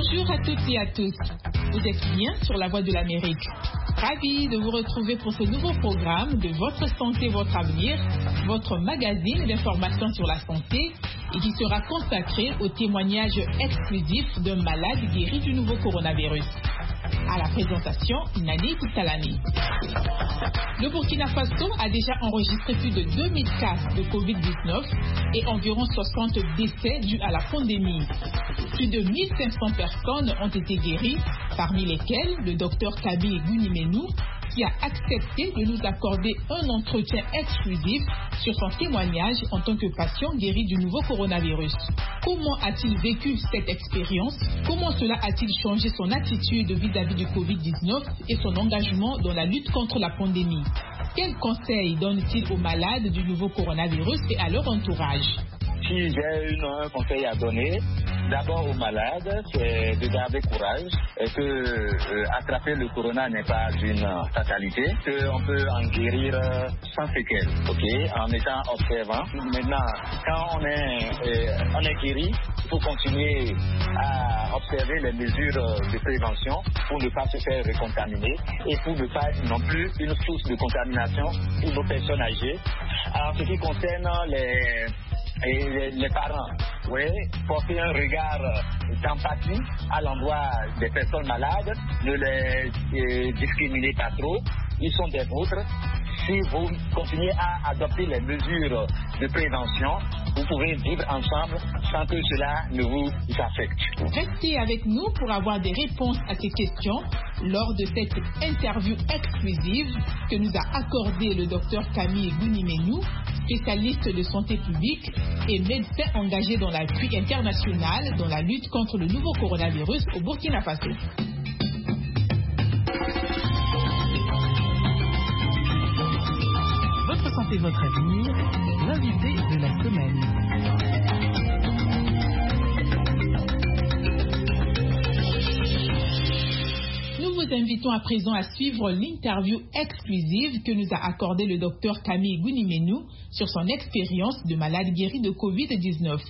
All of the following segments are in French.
Bonjour à toutes et à tous. Vous êtes bien sur la Voix de l'Amérique. Ravi de vous retrouver pour ce nouveau programme de Votre Santé, Votre Avenir, votre magazine d'information sur la santé et qui sera consacré aux témoignages exclusifs d'un malade guéri du nouveau coronavirus. À la présentation, Nani Salami. Le Burkina Faso a déjà enregistré plus de 2000 cas de Covid-19 et environ 60 décès dus à la pandémie. Plus de 1500 personnes ont été guéries, parmi lesquelles le docteur Kabi Gounimenou, qui a accepté de nous accorder un entretien exclusif sur son témoignage en tant que patient guéri du nouveau coronavirus. Comment a-t-il vécu cette expérience? Comment cela a-t-il changé son attitude vis-à-vis du Covid-19 et son engagement dans la lutte contre la pandémie? Quels conseils donne-t-il aux malades du nouveau coronavirus et à leur entourage? Si j'ai un conseil à donner, d'abord aux malades, c'est de garder courage et que attraper le corona n'est pas une fatalité, qu'on peut en guérir sans séquelles, en étant observant. Maintenant, quand on est guéri, il faut continuer à observer les mesures de prévention pour ne pas se faire recontaminer et pour ne pas être non plus une source de contamination pour nos personnes âgées. En ce qui concerne les parents, porter un regard d'empathie à l'endroit des personnes malades, ne les discriminez pas trop, ils sont des vôtres. Si vous continuez à adopter les mesures de prévention, vous pouvez vivre ensemble sans que cela ne vous affecte. Restez avec nous pour avoir des réponses à ces questions lors de cette interview exclusive que nous a accordée le docteur Camille Gounimenou, spécialiste de santé publique et médecin engagé dans l'appui international dans la lutte contre le nouveau coronavirus au Burkina Faso. Votre santé, votre avenir, l'invité de la semaine. Nous vous invitons à présent à suivre l'interview exclusive que nous a accordée le docteur Camille Gounimenou sur son expérience de malade guéri de Covid-19.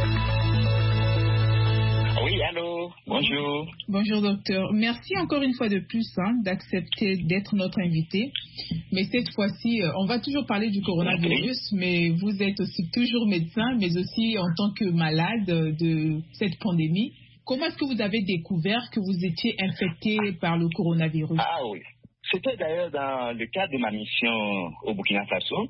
Oui, allô, bonjour. Bonjour docteur. Merci encore une fois de plus d'accepter d'être notre invité. Mais cette fois-ci, on va toujours parler du coronavirus, mais vous êtes aussi toujours médecin, mais aussi en tant que malade de cette pandémie. Comment est-ce que vous avez découvert que vous étiez infecté par le coronavirus? Ah oui, c'était d'ailleurs dans le cadre de ma mission au Burkina Faso,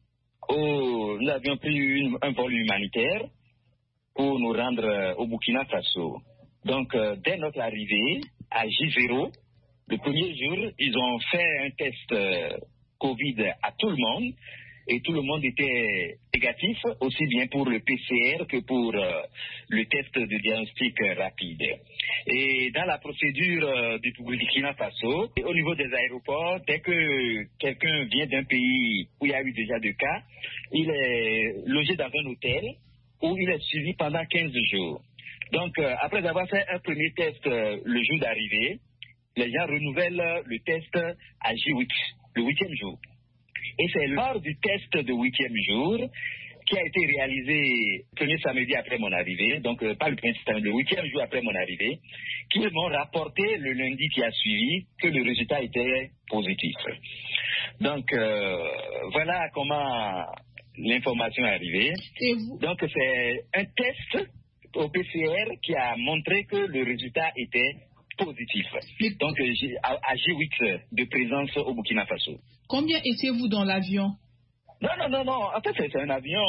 où nous avions pris un vol humanitaire pour nous rendre au Burkina Faso. Donc, dès notre arrivée à J0, le premier jour, ils ont fait un test Covid à tout le monde et tout le monde était négatif, aussi bien pour le PCR que pour le test de diagnostic rapide. Et dans la procédure du Burkina Faso, au niveau des aéroports, dès que quelqu'un vient d'un pays où il y a eu déjà des cas, il est logé dans un hôtel où il est suivi pendant 15 jours. Donc, après avoir fait un premier test le jour d'arrivée, les gens renouvellent le test à J8, le 8e jour. Et c'est lors du test de 8e jour qui a été réalisé le premier samedi après mon arrivée, donc pas le premier samedi, le 8e jour après mon arrivée, qu'ils m'ont rapporté le lundi qui a suivi que le résultat était positif. Donc, voilà comment l'information est arrivée. Donc, c'est un test au PCR qui a montré que le résultat était positif. Donc, à J8 de présence au Burkina Faso. Combien étiez-vous dans l'avion? Non. En fait, c'est un avion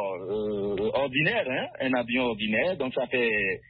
ordinaire, un avion ordinaire. Donc, ça fait...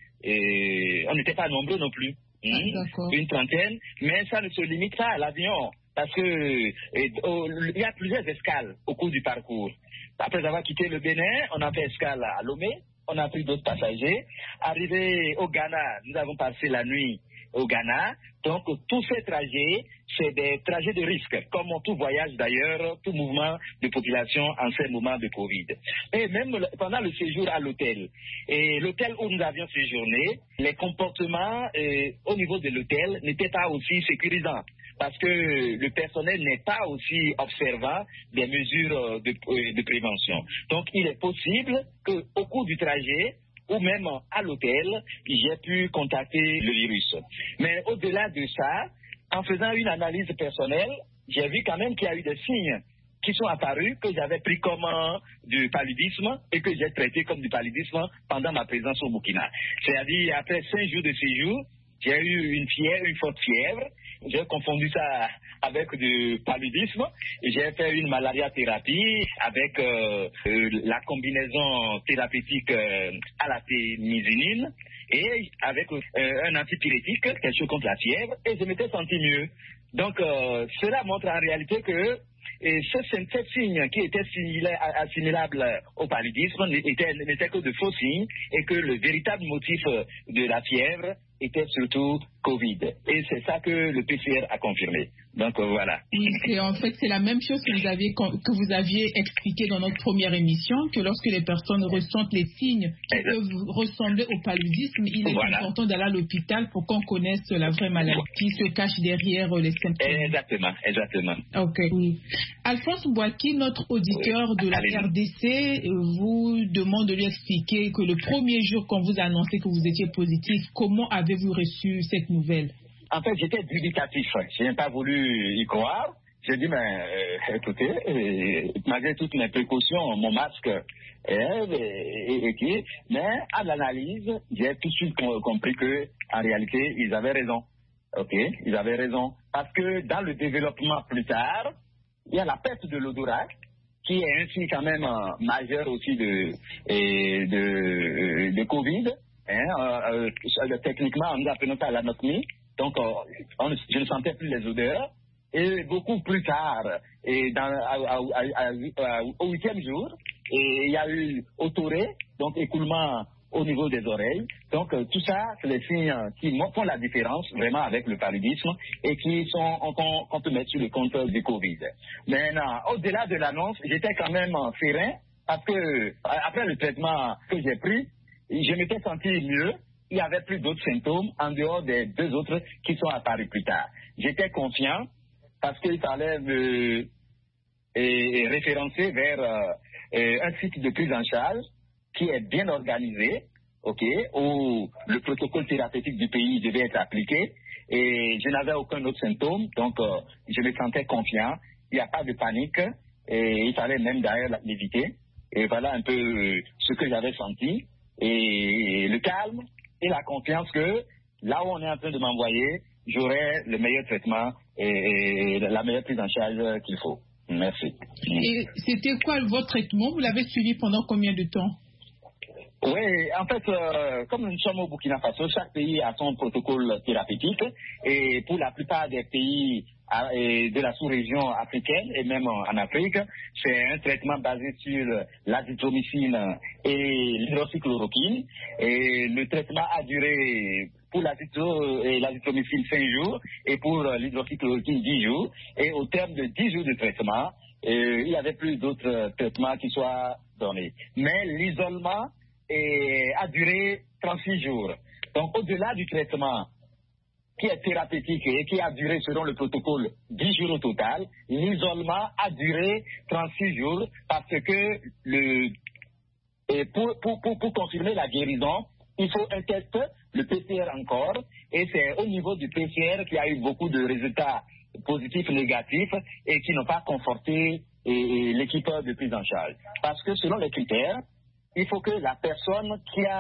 on n'était pas nombreux non plus. Une trentaine. Mais ça ne se limite pas à l'avion. Parce que il y a plusieurs escales au cours du parcours. Après avoir quitté le Bénin, on a fait escale à Lomé. On a pris d'autres passagers. Arrivé au Ghana, nous avons passé la nuit au Ghana. Donc, tous ces trajets, c'est des trajets de risque, comme tout voyage d'ailleurs, tout mouvement de population en ces moments de Covid. Et même pendant le séjour à l'hôtel, et l'hôtel où nous avions séjourné, les comportements au niveau de l'hôtel n'étaient pas aussi sécurisants. Parce que le personnel n'est pas aussi observant des mesures de prévention. Donc, il est possible qu'au cours du trajet, ou même à l'hôtel, j'ai pu contacter le virus. Mais au-delà de ça, en faisant une analyse personnelle, j'ai vu quand même qu'il y a eu des signes qui sont apparus, que j'avais pris comme du paludisme et que j'ai traité comme du paludisme pendant ma présence au Burkina. C'est-à-dire, après 5 jours de séjour, j'ai eu une forte fièvre. J'ai confondu ça avec du paludisme. J'ai fait une malaria-thérapie avec la combinaison thérapeutique à la témisinine et avec un antipyrétique, quelque chose contre la fièvre, et je m'étais senti mieux. Donc, cela montre en réalité que ces signes qui étaient assimilables au paludisme n'étaient que de faux signes et que le véritable motif de la fièvre était surtout Covid. Et c'est ça que le PCR a confirmé. Donc voilà. Et en fait, c'est la même chose que vous aviez expliqué dans notre première émission, que lorsque les personnes ressentent les signes qui peuvent ressembler au paludisme, il est important d'aller à l'hôpital pour qu'on connaisse la vraie maladie qui se cache derrière les symptômes. Exactement. Ok. Oui. Alphonse Bouaki, notre auditeur de la RDC, vous demande de lui expliquer que le premier jour qu'on vous a annoncé que vous étiez positif, comment avez-vous reçu cette nouvelle? En fait, j'étais dubitatif. Je n'ai pas voulu y croire. J'ai dit, mais écoutez, malgré toutes mes précautions, mon masque, mais à l'analyse, j'ai tout de suite compris que, en réalité, ils avaient raison. Ok, ils avaient raison. Parce que dans le développement plus tard, il y a la perte de l'odorat, qui est ainsi quand même majeur aussi de Covid. Techniquement, nous appelons ça l'anosmie. Donc, je ne sentais plus les odeurs. Et beaucoup plus tard, au 8e jour, il y a eu autoré, donc écoulement au niveau des oreilles. Donc, tout ça, c'est les signes qui font la différence vraiment avec le paludisme et qu'on peut mettre sur le compte du Covid. Maintenant, au-delà de l'annonce, j'étais quand même serein parce que, après le traitement que j'ai pris, je m'étais senti mieux. Il n'y avait plus d'autres symptômes en dehors des 2 autres qui sont apparus plus tard. J'étais confiant parce qu'il fallait me référencer vers un site de prise en charge qui est bien organisé, où le protocole thérapeutique du pays devait être appliqué et je n'avais aucun autre symptôme, donc je me sentais confiant. Il n'y a pas de panique et il fallait même d'ailleurs l'éviter. Et voilà un peu ce que j'avais senti et le calme et la confiance que là où on est en train de m'envoyer, j'aurai le meilleur traitement et la meilleure prise en charge qu'il faut. Merci. Et c'était quoi votre traitement? Vous l'avez suivi pendant combien de temps? Oui, en fait, comme nous sommes au Burkina Faso, chaque pays a son protocole thérapeutique et pour la plupart des pays de la sous-région africaine et même en Afrique, c'est un traitement basé sur l'azithromycine et l'hydroxychloroquine. Et le traitement a duré pour l'azithromycine 5 jours et pour l'hydroxychloroquine 10 jours. Et au terme de 10 jours de traitement, il n'y avait plus d'autres traitements qui soient donnés. Mais l'isolement a duré 36 jours. Donc, au-delà du traitement qui est thérapeutique et qui a duré selon le protocole 10 jours au total, l'isolement a duré 36 jours parce que pour confirmer la guérison, il faut un test, le PCR encore, et c'est au niveau du PCR qu'il y a eu beaucoup de résultats positifs, négatifs et qui n'ont pas conforté l'équipe de prise en charge. Parce que selon les critères, il faut que la personne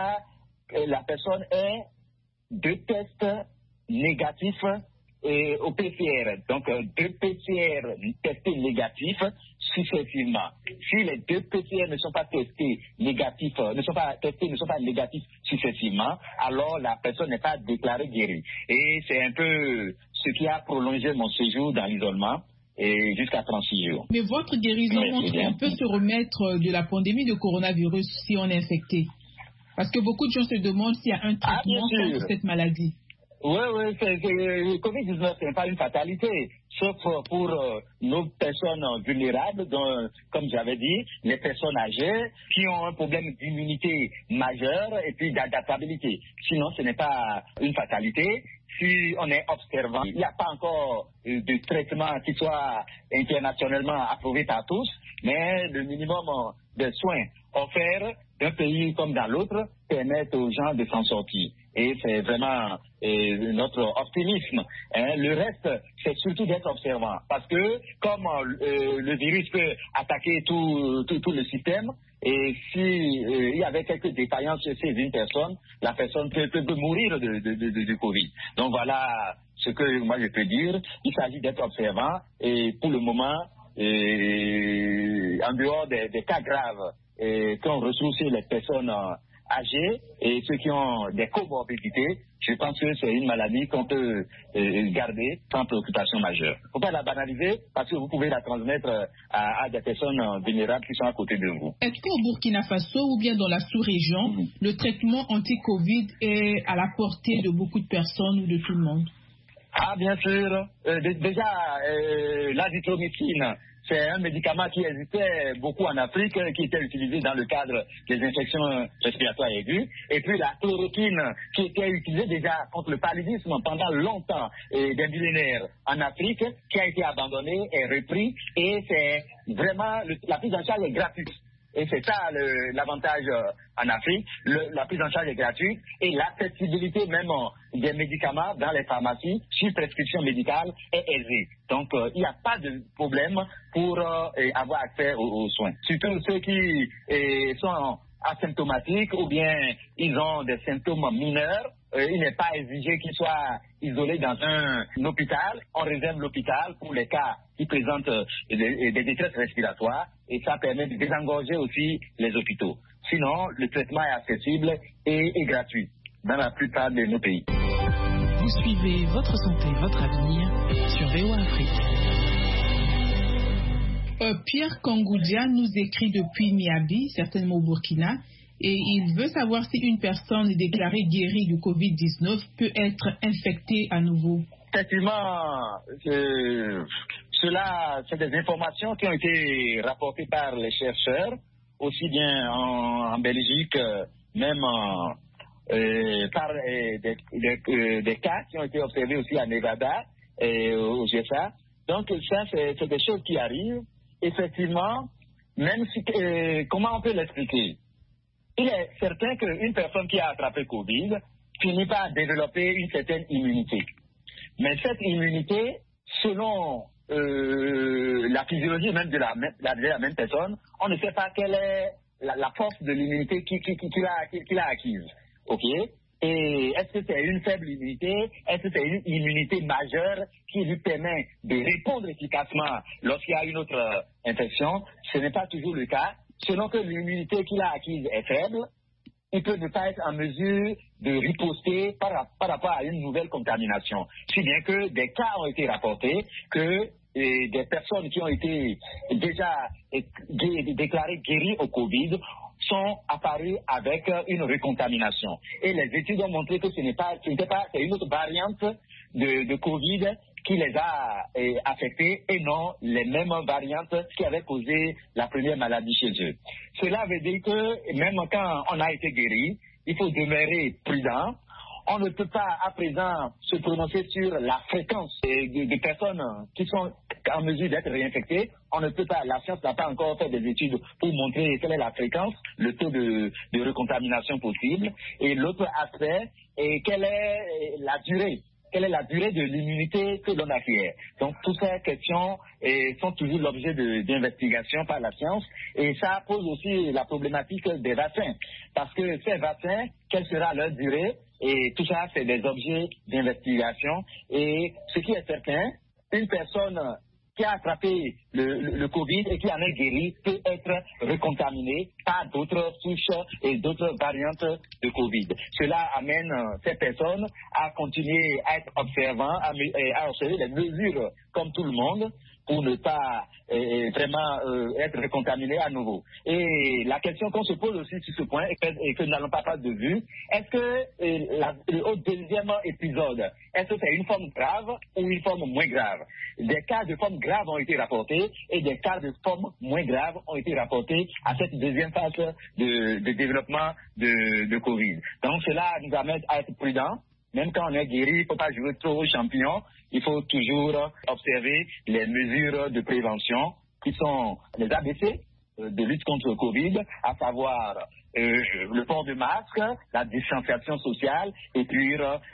ait 2 tests négatifs au PCR. Donc, 2 PCR testés négatifs successivement. Si les 2 PCR ne sont pas testés négatifs successivement, alors la personne n'est pas déclarée guérie. Et c'est un peu ce qui a prolongé mon séjour dans l'isolement. Et jusqu'à 36 jours. Mais votre guérison montre qu'on peut se remettre de la pandémie de coronavirus si on est infecté. Parce que beaucoup de gens se demandent s'il y a un traitement contre cette maladie. Oui, le Covid-19, ce n'est pas une fatalité, sauf pour nos personnes vulnérables, dont, comme j'avais dit, les personnes âgées qui ont un problème d'immunité majeure et puis d'adaptabilité. Sinon, ce n'est pas une fatalité. Si on est observant, il n'y a pas encore de traitement qui soit internationalement approuvé par tous, mais le minimum de soins offerts d'un pays comme dans l'autre permettent aux gens de s'en sortir. Et c'est vraiment notre optimisme. Le reste, c'est surtout d'être observant. Parce que comme le virus peut attaquer tout le système, et s'il y avait quelques défaillances chez une personne, la personne peut mourir de Covid. Donc voilà ce que moi je peux dire. Il s'agit d'être observant et pour le moment, en dehors des cas graves qu'on retrouve chez les personnes âgés et ceux qui ont des comorbidités, je pense que c'est une maladie qu'on peut garder sans préoccupation majeure. Il ne faut pas la banaliser parce que vous pouvez la transmettre à des personnes vulnérables qui sont à côté de vous. Est-ce qu'au Burkina Faso ou bien dans la sous-région, le traitement anti-Covid est à la portée de beaucoup de personnes ou de tout le monde? Ah, bien sûr. Déjà, l'azithromycine, c'est un médicament qui existait beaucoup en Afrique, qui était utilisé dans le cadre des infections respiratoires aiguës. Et puis la chloroquine, qui était utilisée déjà contre le paludisme pendant longtemps, des millénaires en Afrique, qui a été abandonnée et repris. Et c'est vraiment, la prise en charge est gratuite. Et c'est ça l'avantage en Afrique. La prise en charge est gratuite et l'accessibilité même des médicaments dans les pharmacies sur prescription médicale est aisée. Donc il n'y a pas de problème pour avoir accès aux soins. Surtout ceux qui sont asymptomatiques ou bien ils ont des symptômes mineurs. Il n'est pas exigé qu'ils soient isolés dans un hôpital. On réserve l'hôpital pour les cas qui présentent des détresse respiratoires et ça permet de désengorger aussi les hôpitaux. Sinon, le traitement est accessible et gratuit dans la plupart de nos pays. Vous suivez Votre Santé, Votre Avenir sur VOA Afrique. Pierre Kangoudia nous écrit depuis Miabi, certainement au Burkina, et il veut savoir si une personne déclarée guérie du Covid-19 peut être infectée à nouveau. Effectivement, cela, c'est des informations qui ont été rapportées par les chercheurs, aussi bien en Belgique, même par des cas qui ont été observés aussi à Nevada et au USA. Donc ça, c'est des choses qui arrivent. Effectivement, même si, comment on peut l'expliquer? Il est certain qu'une personne qui a attrapé Covid finit par développer une certaine immunité. Mais cette immunité, selon la physiologie même de la même personne, on ne sait pas quelle est la force de l'immunité qu'il a acquise. Ok? Et est-ce que c'est une faible immunité? Est-ce que c'est une immunité majeure qui lui permet de répondre efficacement lorsqu'il y a une autre infection? Ce n'est pas toujours le cas. Selon que l'immunité qu'il a acquise est faible, il peut ne pas être en mesure de riposter par rapport à une nouvelle contamination. Si bien que des cas ont été rapportés que des personnes qui ont été déjà déclarées guéries au Covid sont apparues avec une recontamination. Et les études ont montré que c'est une autre variante de Covid qui les a affectés et non les mêmes variantes qui avaient causé la première maladie chez eux. Cela veut dire que même quand on a été guéri, il faut demeurer prudent. On ne peut pas à présent se prononcer sur la fréquence des personnes qui sont en mesure d'être réinfectées. On ne peut pas, la science n'a pas encore fait des études pour montrer quelle est la fréquence, le taux de recontamination possible. Et l'autre aspect est quelle est la durée. Quelle est la durée de l'immunité que l'on acquiert? Donc, toutes ces questions sont toujours l'objet d'investigation par la science. Et ça pose aussi la problématique des vaccins. Parce que ces vaccins, quelle sera leur durée? Et tout ça, c'est des objets d'investigation. Et ce qui est certain, une personne qui a attrapé le Covid et qui en est guéri peut être recontaminé par d'autres souches et d'autres variantes de Covid. Cela amène ces personnes à continuer à être observants, à observer les mesures comme tout le monde pour ne pas vraiment être recontaminé à nouveau. Et la question qu'on se pose aussi sur ce point et que nous n'allons pas perdre de vue, est-ce que au deuxième épisode, est-ce que c'est une forme grave ou une forme moins grave? Des cas de forme grave ont été rapportés et des cas de forme moins grave ont été rapportés à cette deuxième phase de développement de Covid. Donc cela nous amène à être prudents. Même quand on est guéri, il ne faut pas jouer trop aux champignons. Il faut toujours observer les mesures de prévention qui sont les ABC, de lutte contre le Covid, à savoir le port de masque, la distanciation sociale et puis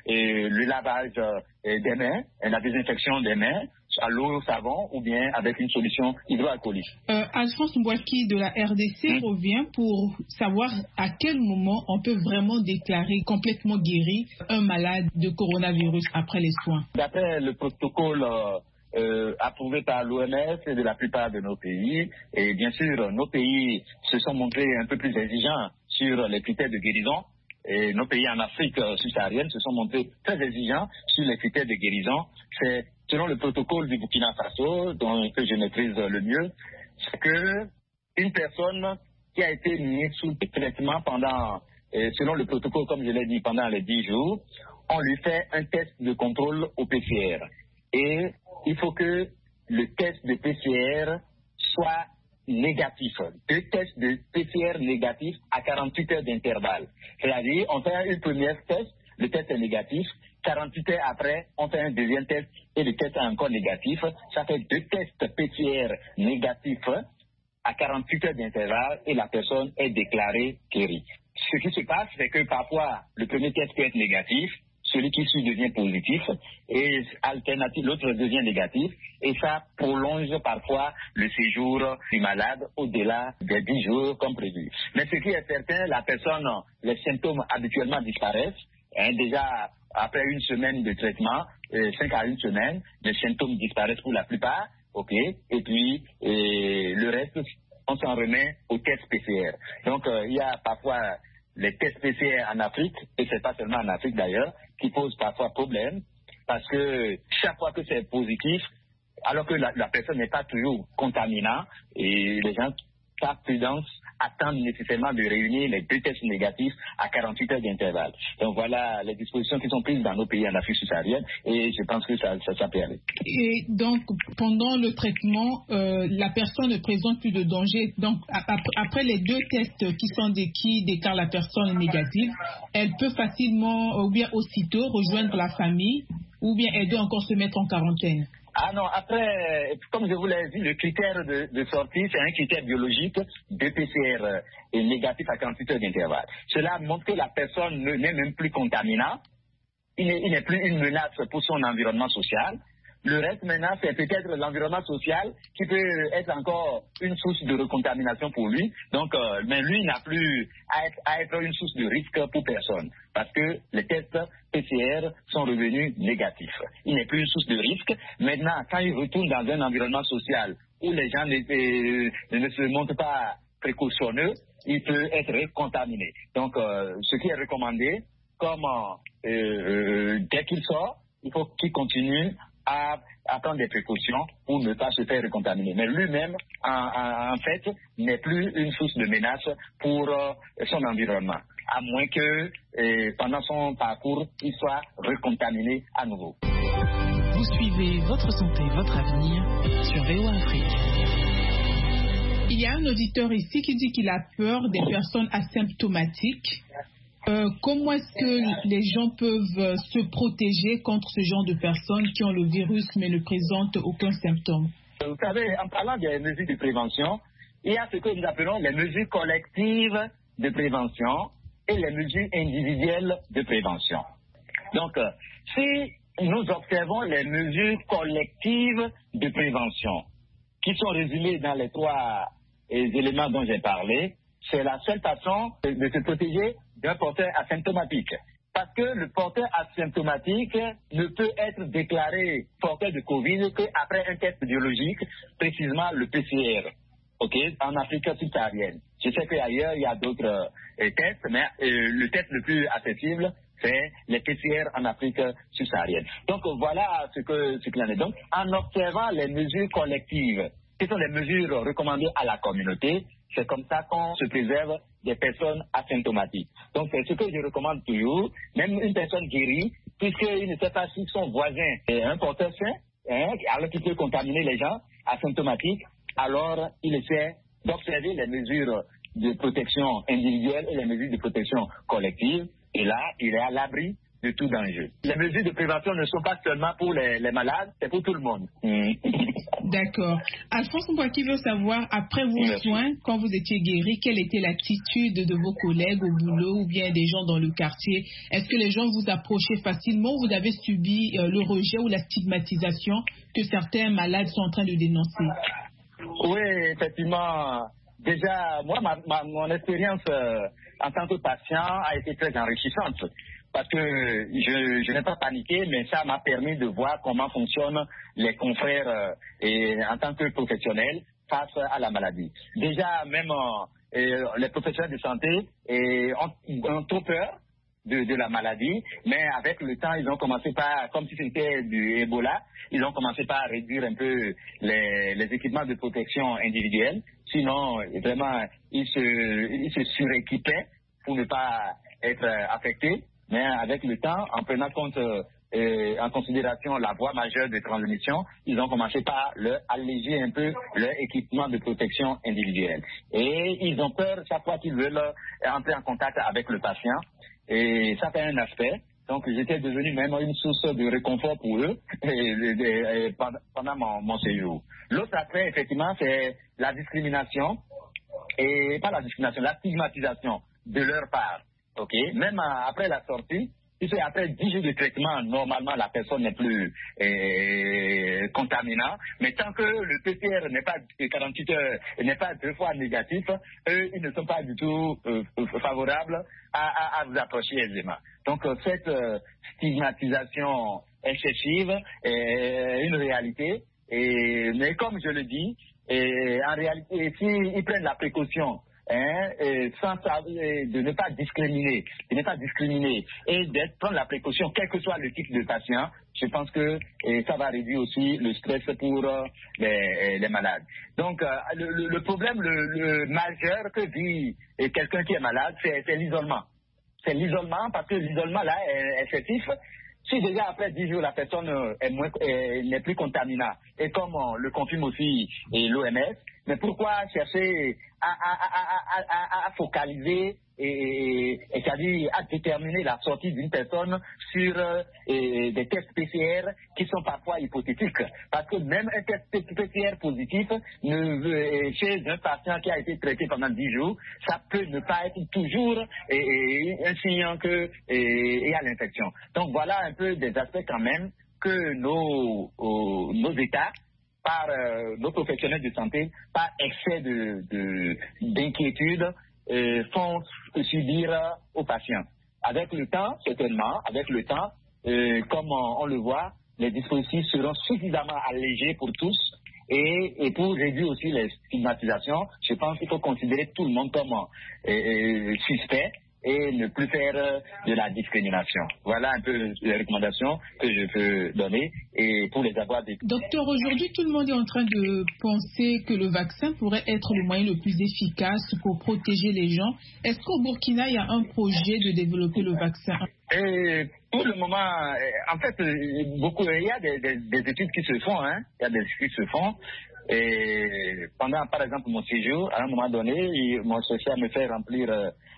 le lavage des mains, la désinfection des mains à l'eau, au savon ou bien avec une solution hydroalcoolique. Alphonse Mbouaki de la RDC revient pour savoir à quel moment on peut vraiment déclarer complètement guéri un malade de coronavirus après les soins. D'après le protocole approuvé par l'OMS et de la plupart de nos pays, et bien sûr nos pays se sont montrés un peu plus exigeants sur les critères de guérison. Et nos pays en Afrique subsaharienne se sont montrés très exigeants sur les critères de guérison. C'est selon le protocole du Burkina Faso, que je maîtrise le mieux, c'est que une personne qui a été mise sous traitement pendant, selon le protocole, comme je l'ai dit, pendant les 10 jours, on lui fait un test de contrôle au PCR. Et il faut que le test de PCR soit négatif. 2 tests de PCR négatifs à 48 heures d'intervalle. C'est-à-dire, on fait une première test, le test est négatif. 48 heures après, on fait un deuxième test et le test est encore négatif. Ça fait 2 tests PCR négatifs à 48 heures d'intervalle et la personne est déclarée guérie. Ce qui se passe, c'est que parfois, le premier test peut être négatif, celui qui suit devient positif et alternative, l'autre devient négatif et ça prolonge parfois le séjour du malade au-delà des 10 jours comme prévu. Mais ce qui est certain, la personne, les symptômes habituellement disparaissent. Déjà, après une semaine de traitement, 5 à 1 semaine, les symptômes disparaissent pour la plupart, ok, et puis le reste, on s'en remet au test PCR. Donc, il y a parfois les tests PCR en Afrique, et c'est pas seulement en Afrique d'ailleurs, qui posent parfois problème, parce que chaque fois que c'est positif, alors que la personne n'est pas toujours contaminante, et les gens, par prudence, attendent nécessairement de réunir les 2 tests négatifs à 48 heures d'intervalle. Donc voilà les dispositions qui sont prises dans nos pays en Afrique subsaharienne et je pense que ça peut aller. Et donc, pendant le traitement, la personne ne présente plus de danger. Donc, après les 2 tests qui déclarent la personne négative, elle peut facilement, ou bien aussitôt, rejoindre la famille, ou bien elle doit encore se mettre en quarantaine. Ah non, après, comme je vous l'ai dit, le critère de sortie, c'est un critère biologique de PCR et négatif à 48 heures d'intervalle. Cela montre que la personne n'est même plus contaminante, il n'est plus une menace pour son environnement social. Le reste maintenant, c'est peut-être l'environnement social qui peut être encore une source de recontamination pour lui. Donc, mais lui n'a plus à être une source de risque pour personne parce que les tests PCR sont revenus négatifs. Il n'est plus une source de risque. Maintenant, quand il retourne dans un environnement social où les gens ne se montrent pas précautionneux, il peut être contaminé. Donc, ce qui est recommandé, comme dès qu'il sort, il faut qu'il continue à prendre des précautions pour ne pas se faire recontaminer. Mais lui-même, en fait, n'est plus une source de menace pour son environnement, à moins que pendant son parcours, il soit recontaminé à nouveau. Vous suivez Votre Santé, Votre Avenir sur VOA Afrique. Il y a un auditeur ici qui dit qu'il a peur des personnes asymptomatiques. Comment est-ce que les gens peuvent se protéger contre ce genre de personnes qui ont le virus mais ne présentent aucun symptôme? Vous savez, en parlant des mesures de prévention, il y a ce que nous appelons les mesures collectives de prévention et les mesures individuelles de prévention. Donc, si nous observons les mesures collectives de prévention, qui sont résumées dans les 3 éléments dont j'ai parlé, c'est la seule façon de se protéger d'un porteur asymptomatique. Parce que le porteur asymptomatique ne peut être déclaré porteur de Covid qu'après un test biologique, précisément le PCR, en Afrique subsaharienne. Je sais qu'ailleurs, il y a d'autres tests, mais le test le plus accessible, c'est les PCR en Afrique subsaharienne. Donc voilà ce qu'il en est. Donc, en observant les mesures collectives, qui sont les mesures recommandées à la communauté, c'est comme ça qu'on se préserve des personnes asymptomatiques. Donc, c'est ce que je recommande toujours. Même une personne guérie, puisqu'il ne sait pas si son voisin est un porteur sain, alors qu'il peut contaminer les gens asymptomatiques, alors il essaie d'observer les mesures de protection individuelle et les mesures de protection collective. Et là, il est à l'abri de tout danger. Les mesures de prévention ne sont pas seulement pour les malades, c'est pour tout le monde. D'accord. Alphonse Mbouaki veut savoir, après vos soins, quand vous étiez guéri, quelle était l'attitude de vos collègues au boulot ou bien des gens dans le quartier? Est-ce que les gens vous approchaient facilement ou vous avez subi le rejet ou la stigmatisation que certains malades sont en train de dénoncer? Oui, effectivement. Déjà, moi, mon expérience en tant que patient a été très enrichissante parce que je n'ai pas paniqué, mais ça m'a permis de voir comment fonctionnent les confrères en tant que professionnels face à la maladie. Déjà, même les professionnels de santé ont trop peur de la maladie, mais avec le temps, ils ont commencé par, comme si c'était du Ebola, ils ont commencé par réduire un peu les équipements de protection individuelle. Sinon, vraiment, ils se suréquipaient pour ne pas être affectés. Mais avec le temps, en prenant compte en considération la voie majeure de transmission, ils ont commencé par alléger un peu leur équipement de protection individuelle. Et ils ont peur chaque fois qu'ils veulent entrer en contact avec le patient. Et ça fait un aspect. Donc j'étais devenu même une source de réconfort pour eux pendant mon séjour. L'autre aspect, effectivement, c'est la discrimination, et pas la discrimination, la stigmatisation de leur part. Ok, même après la sortie, puisque après 10 jours de traitement, normalement la personne n'est plus contaminante, mais tant que le PCR n'est pas 48 heures, n'est pas 2 fois négatif, eux, ils ne sont pas du tout favorables à vous approcher aisément. Donc cette stigmatisation excessive est une réalité, mais comme je le dis, en réalité, s'ils prennent la précaution de ne pas discriminer, et de prendre la précaution, quel que soit le type de patient, je pense que ça va réduire aussi le stress pour les malades. Donc, le problème le majeur que vit quelqu'un qui est malade, c'est l'isolement. C'est l'isolement, parce que l'isolement là est effectif. Si déjà après 10 jours la personne n'est plus contaminante, et comme le confirme aussi l'OMS, mais pourquoi chercher à focaliser c'est-à-dire à déterminer la sortie d'une personne sur des tests PCR qui sont parfois hypothétiques? Parce que même un test PCR positif chez un patient qui a été traité pendant 10 jours, ça peut ne pas être toujours un signe qu'il y a l'infection. Donc voilà un peu des aspects quand même que nos États, par nos professionnels de santé, par excès d'inquiétude, font subir aux patients. Avec le temps, certainement, comme on le voit, les dispositifs seront suffisamment allégés pour tous et pour réduire aussi les stigmatisations. Je pense qu'il faut considérer tout le monde comme suspect et ne plus faire de la discrimination. Voilà un peu les recommandations que je peux donner et pour les avoir des... Docteur, aujourd'hui, tout le monde est en train de penser que le vaccin pourrait être le moyen le plus efficace pour protéger les gens. Est-ce qu'au Burkina, il y a un projet de développer le vaccin? Pour le moment, en fait, il y a des études qui se font, il y a des études qui se font. Et pendant, par exemple, mon séjour, à un moment donné, mon social me fait remplir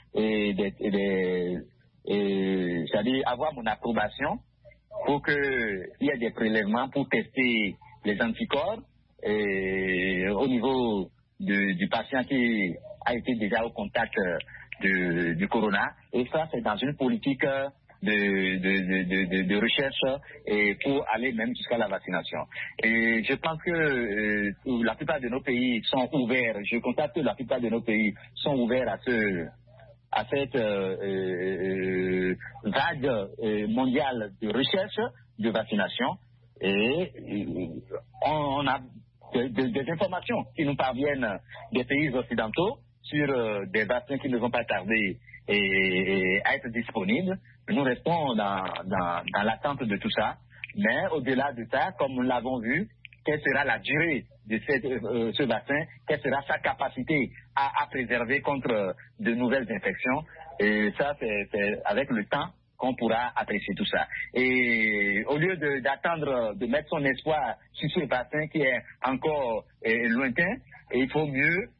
c'est-à-dire avoir mon approbation pour qu'il y ait des prélèvements pour tester les anticorps au niveau du patient qui a été déjà au contact du corona. Et ça, c'est dans une politique de recherche et pour aller même jusqu'à la vaccination. Et je pense que la plupart de nos pays sont ouverts. Je constate que la plupart de nos pays sont ouverts à cette vague mondiale de recherche de vaccination. Et on a des informations qui nous parviennent des pays occidentaux sur des vaccins qui ne vont pas tarder à être disponibles. Nous restons dans l'attente de tout ça. Mais au-delà de ça, comme nous l'avons vu, quelle sera la durée de ce vaccin, quelle sera sa capacité à préserver contre de nouvelles infections. Et ça, c'est avec le temps qu'on pourra apprécier tout ça. Et au lieu d'attendre de mettre son espoir sur ce vaccin qui est encore lointain, il faut mieux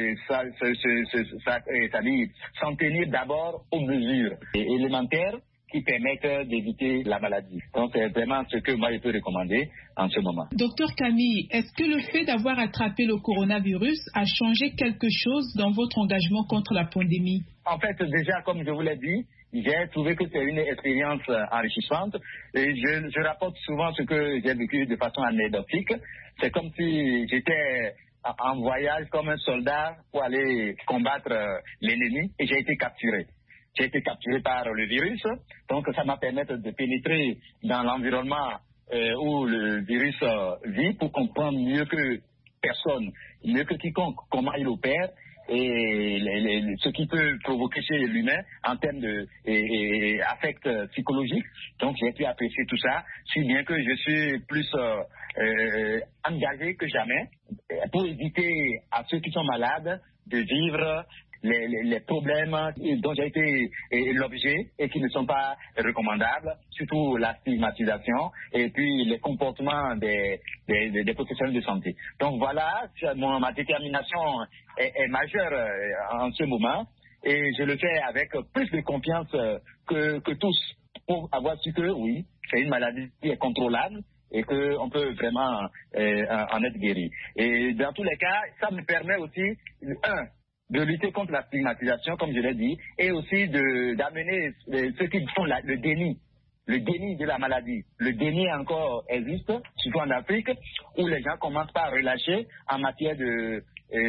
c'est-à-dire s'en tenir d'abord aux mesures élémentaires qui permettent d'éviter la maladie. Donc, c'est vraiment ce que moi, je peux recommander en ce moment. Docteur Camille, est-ce que le fait d'avoir attrapé le coronavirus a changé quelque chose dans votre engagement contre la pandémie? En fait, déjà, comme je vous l'ai dit, j'ai trouvé que c'est une expérience enrichissante et je rapporte souvent ce que j'ai vécu de façon anecdotique. C'est comme si j'étais en voyage comme un soldat pour aller combattre l'ennemi et j'ai été capturé. J'ai été capturé par le virus, donc ça m'a permis de pénétrer dans l'environnement où le virus vit pour comprendre mieux que personne, mieux que quiconque, comment il opère et ce qui peut provoquer chez l'humain en termes d'affect psychologique. Donc j'ai pu apprécier tout ça, si bien que je suis plus engagé que jamais pour éviter à ceux qui sont malades de vivre les problèmes dont j'ai été l'objet et qui ne sont pas recommandables, surtout la stigmatisation et puis les comportements des professionnels de santé. Donc voilà, ma détermination est majeure en ce moment et je le fais avec plus de confiance que tous pour avoir su que oui, c'est une maladie qui est contrôlable et qu'on peut vraiment en être guéri. Et dans tous les cas, ça me permet aussi, de lutter contre la stigmatisation, comme je l'ai dit, et aussi d'amener ceux qui font le déni de la maladie. Le déni encore existe, surtout en Afrique, où les gens commencent par relâcher en matière de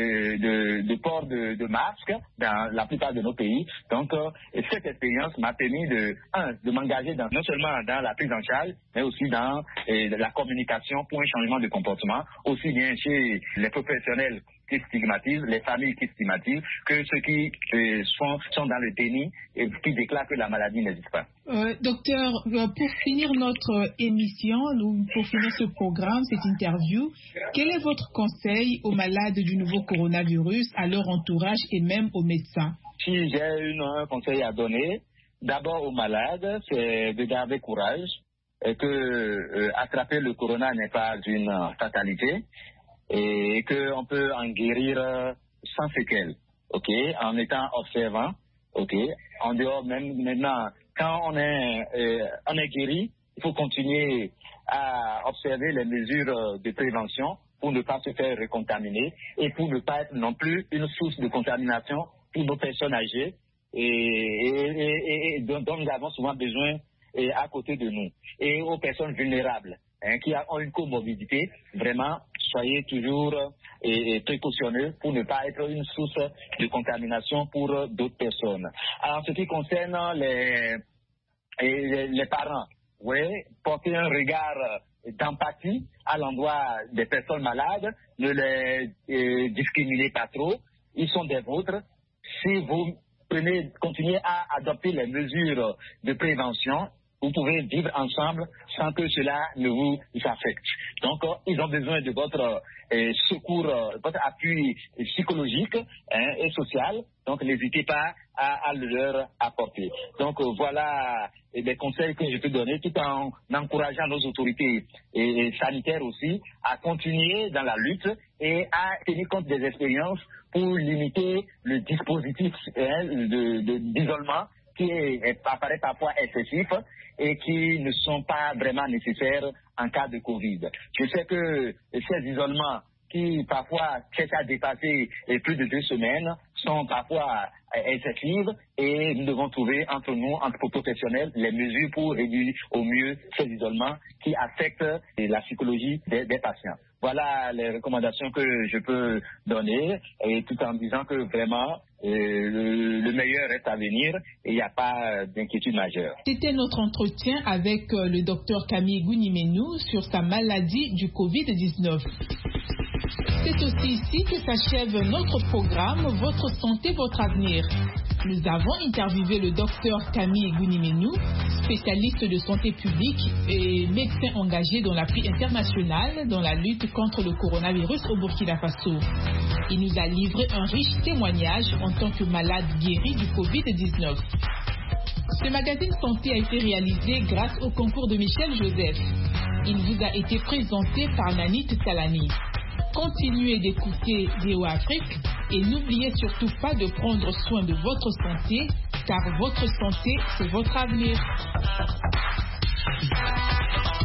port de masques dans la plupart de nos pays. Donc, cette expérience m'a permis de m'engager non seulement dans la prise en charge, mais aussi dans la communication pour un changement de comportement, aussi bien chez les professionnels qui stigmatisent, les familles qui stigmatisent, que ceux qui sont dans le déni et qui déclarent que la maladie n'existe pas. Docteur, pour finir notre émission, pour finir ce programme, cette interview, quel est votre conseil aux malades du nouveau coronavirus, à leur entourage et même aux médecins? Si j'ai un conseil à donner, d'abord aux malades, c'est de garder courage et que attraper le corona n'est pas une fatalité et qu'on peut en guérir sans séquelles, ok, en étant observant, ok, en dehors même maintenant, quand on est guéri, il faut continuer à observer les mesures de prévention pour ne pas se faire recontaminer et pour ne pas être non plus une source de contamination pour nos personnes âgées et dont nous avons souvent besoin à côté de nous. Et aux personnes vulnérables qui ont une comorbidité, vraiment, soyez toujours précautionneux pour ne pas être une source de contamination pour d'autres personnes. Alors, en ce qui concerne les parents, oui, porter un regard d'empathie à l'endroit des personnes malades, ne les discriminez pas trop, ils sont des vôtres. Si vous continuez à adopter les mesures de prévention, vous pouvez vivre ensemble sans que cela ne vous affecte. Donc, ils ont besoin de votre secours, votre appui psychologique et social. Donc, n'hésitez pas à leur apporter. Donc, voilà les conseils que je peux donner, tout en encourageant nos autorités sanitaires aussi à continuer dans la lutte et à tenir compte des expériences pour limiter le dispositif d'isolement qui apparaît parfois excessif et qui ne sont pas vraiment nécessaires en cas de Covid. Je sais que ces isolements qui parfois cherchent à dépasser plus de 2 semaines sont parfois excessifs et nous devons trouver entre nous, entre professionnels, les mesures pour réduire au mieux ces isolements qui affectent la psychologie des patients. Voilà les recommandations que je peux donner, et tout en disant que vraiment le meilleur reste à venir et il n'y a pas d'inquiétude majeure. C'était notre entretien avec le docteur Camille Gounimenou sur sa maladie du Covid-19. C'est aussi ici que s'achève notre programme Votre santé, votre avenir. Nous avons interviewé le docteur Camille Gounimenou, spécialiste de santé publique et médecin engagé dans l'appui international dans la lutte contre le coronavirus au Burkina Faso. Il nous a livré un riche témoignage en tant que malade guéri du Covid-19. Ce magazine santé a été réalisé grâce au concours de Michel Joseph. Il vous a été présenté par Nanit Talani. Continuez d'écouter VOA Afrique et n'oubliez surtout pas de prendre soin de votre santé car votre santé, c'est votre avenir.